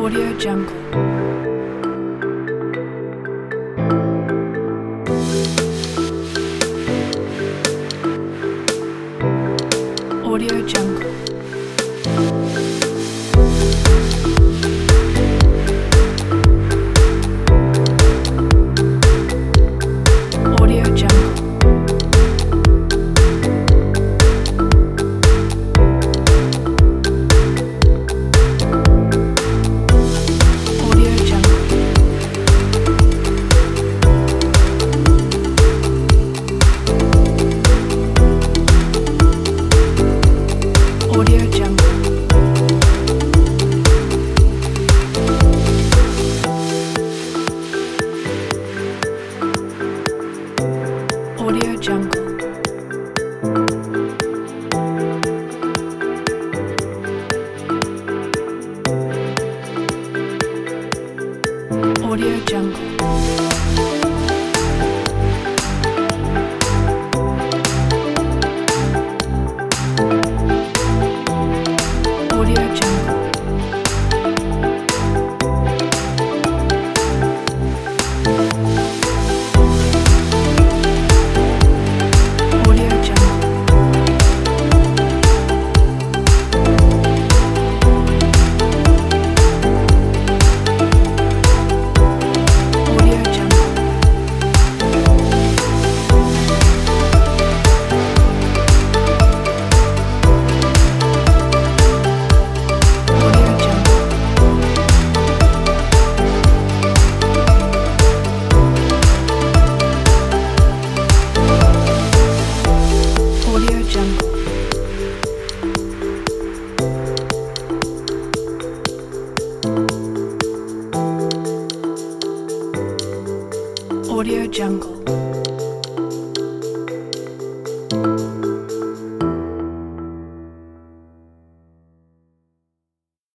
Audio Jungle. Audio Jungle. Audio Jungle. Audio Jungle. Audio Jungle. Audio Jungle. Audio Jungle. Audio Jungle. Audio Jungle. Audio Jungle. Audio Jungle. Audio Jungle. Audio Jungle.